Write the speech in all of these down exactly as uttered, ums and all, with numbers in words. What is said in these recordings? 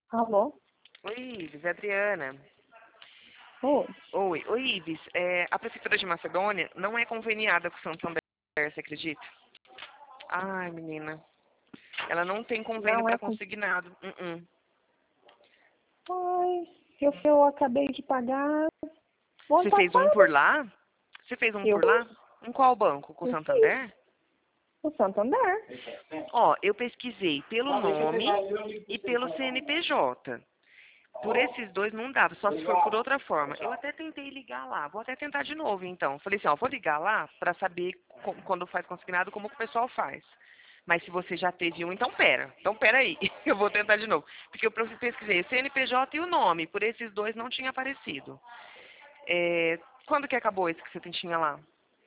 Alô? Oi, Ives, é Adriana. Oi. Oi, oi, Ives. É, a Prefeitura de Macedônia não é conveniada com o Santander, você acredita? Ai, menina. Ela não tem convênio Não é para com... consignado. Uh -uh. Ai, eu, eu acabei de pagar o ano Você fez um passado. por lá? Você fez um Eu por lá? fiz. Em qual banco? Com o Eu fiz. Santander? O Santander. Ó, eu pesquisei pelo nome e pelo C N P J. Por esses dois não dava, só se for por outra forma. Eu até tentei ligar lá, vou até tentar de novo então. Falei assim, ó, vou ligar lá pra saber co- quando faz consignado como que o pessoal faz. Mas se você já teve um, então pera. Então pera aí, eu vou tentar de novo. Porque eu pesquisei C N P J e o nome, por esses dois não tinha aparecido. É, quando que acabou esse que você tinha lá?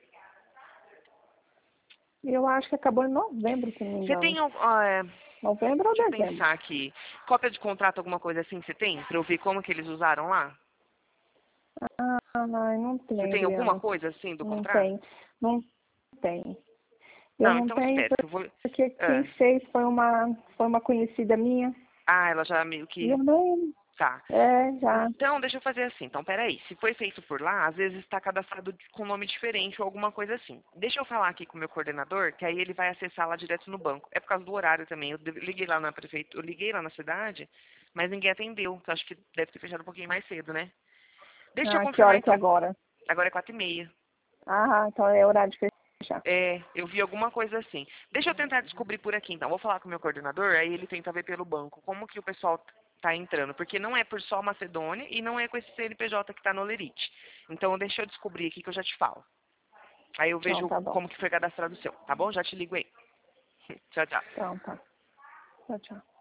Eu acho que acabou em novembro, se não me Você engano. tem algum... ah, é, Novembro ou deixa eu dezembro? pensar aqui. Cópia de contrato, alguma coisa assim você tem? Pra eu ver como que eles usaram lá? Ah, ai, não Você tem, tem alguma Adriana. coisa assim do Não contrato? tem. Não tem. Eu Não, não então tenho espera, que eu vou... porque quem Ah, fez foi uma, foi uma conhecida minha. ah, ela já meio E eu que... não. Tá. É, já. Então, deixa eu fazer assim. Então, peraí. Se foi feito por lá, às vezes está cadastrado de- com nome diferente ou alguma coisa assim. Deixa eu falar aqui com o meu coordenador, que aí ele vai acessar lá direto no banco. É por causa do horário também. Eu de- liguei lá na prefeitura, eu liguei lá na cidade, mas ninguém atendeu. Então, acho que deve ter fechado um pouquinho mais cedo, né? Deixa eu Ah, que confirmar hora que é então. agora? Agora é quatro e meia. Ah, então é horário de fechar. É, eu vi alguma coisa assim. Deixa eu tentar descobrir por aqui, então. Vou falar com o meu coordenador, aí ele tenta ver pelo banco como que o pessoal tá entrando. Porque não é por só Macedônia e não é com esse C N P J que tá no Lerite. Então, deixa eu descobrir aqui que eu já te falo. Aí eu Então, vejo tá bom. como que foi cadastrado o seu, tá bom? Já te ligo aí. Tchau, tchau. Então, tá. Tchau, tchau.